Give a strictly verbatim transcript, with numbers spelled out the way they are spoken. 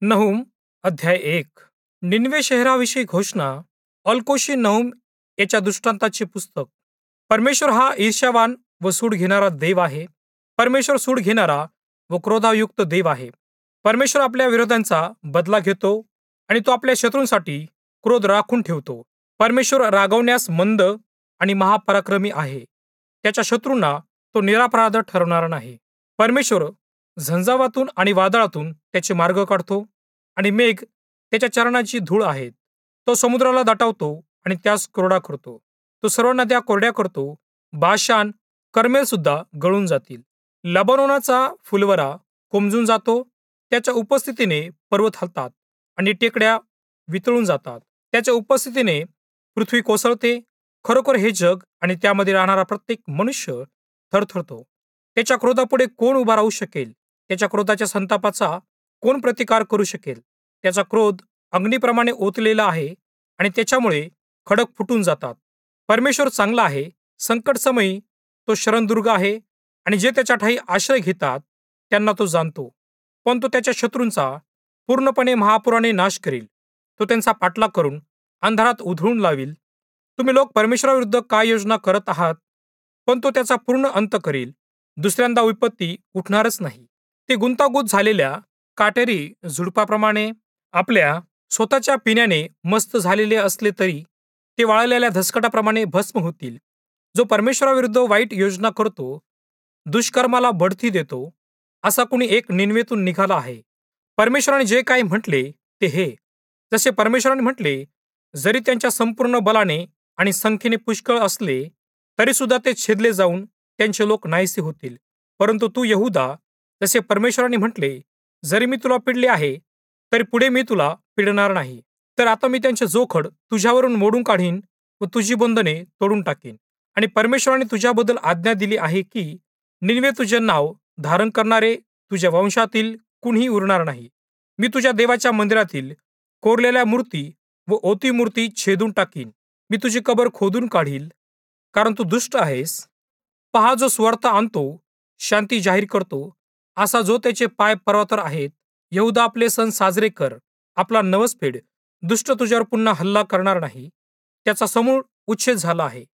नहूम अध्याय एक. निनवे शहराविषयी घोषणा. अल्कोशी नहूम याच्या दृष्टांताचे पुस्तक. परमेश्वर हा ईर्ष्यावान व सूड घेणारा देव आहे. परमेश्वर सूड घेणारा व क्रोधायुक्त देव आहे. परमेश्वर आपल्या विरोधांचा बदला घेतो आणि तो आपल्या शत्रूंसाठी क्रोध राखून ठेवतो. परमेश्वर रागवण्यास मंद आणि महापराक्रमी आहे. त्याच्या शत्रूंना तो निरपराध ठरवणार नाही. परमेश्वर झंझावातून आणि वादळातून त्याचे मार्ग काढतो आणि मेघ त्याच्या चरणाची धूळ आहेत. तो समुद्राला दाटवतो आणि त्यास कोरडा करतो. तो सर्व नद्या कोरड्या करतो. बाशान कर्मेल सुद्धा गळून जातील. लबानोनाचा फुलवरा कोमजून जातो. त्याच्या उपस्थितीने पर्वत हलतात आणि टेकड्या वितळून जातात. त्याच्या उपस्थितीने पृथ्वी कोसळते. खरोखर हे जग आणि त्यामध्ये राहणारा प्रत्येक मनुष्य थरथरतो. त्याच्या क्रोधापुढे कोण उभा राहू शकेल? त्याच्या क्रोधाच्या संतापाचा कोण प्रतिकार करू शकेल? त्याचा क्रोध अग्नीप्रमाणे ओतलेला आहे आणि त्याच्यामुळे खडक फुटून जातात. परमेश्वर चांगला आहे. संकट समयी तो शरणदुर्ग आहे आणि जे त्याच्या ठाई आश्रय घेतात त्यांना तो जाणतो. पण तो त्याच्या शत्रूंचा पूर्णपणे महापुराने नाश करील. तो त्यांचा पाठलाग करून अंधारात उधळून लावील. तुम्ही लोक परमेश्वराविरुद्ध काय योजना करत आहात? पण तो त्याचा पूर्ण अंत करील. दुसऱ्यांदा विपत्ती उठणारच नाही. ते गुंतागुंत झालेल्या काटेरी झुडपाप्रमाणे आपल्या स्वतःच्या पिण्याने मस्त झालेले असले तरी ते वाळलेल्या धसकटाप्रमाणे भस्म होतील. जो परमेश्वराविरुद्ध वाईट योजना करतो, दुष्कर्माला बढती देतो, असा कुणी एक निनवेतून निघाला आहे. परमेश्वराने जे काही म्हटले ते हे. जसे परमेश्वराने म्हटले, जरी त्यांच्या संपूर्ण बलाने आणि संख्येने पुष्कळ असले तरी सुद्धा ते छेदले जाऊन त्यांचे लोक नाहीसे होतील. परंतु तू यहूदा, जसे परमेश्वराने म्हटले, जरी मी तुला पिडले आहे तरी पुढे मी तुला पिडणार नाही. तर आता मी त्यांचे जोखड तुझ्यावरून मोडून काढीन व तुझी बंधने तोडून टाकीन. आणि परमेश्वराने तुझ्याबद्दल आज्ञा दिली आहे की निनवे तुझे नाव धारण करणारे तुझ्या वंशातील कुणीही उरणार नाही. मी तुझ्या देवाच्या मंदिरातील कोरलेल्या मूर्ती व ओती मूर्ती छेदून टाकीन. मी तुझी कबर खोदून काढील, कारण तू दुष्ट आहेस. पहा, जो स्वार्थ आणतो, शांती जाहीर करतो, असा जो त्याचे पाय पर्वतावर आहेत. यहूदा, आपले सण साजरे कर, आपला नवस फेड. दुष्ट तुझ्यावर पुन्हा हल्ला करणार नाही. त्याचा समूळ उच्छेद झाला आहे.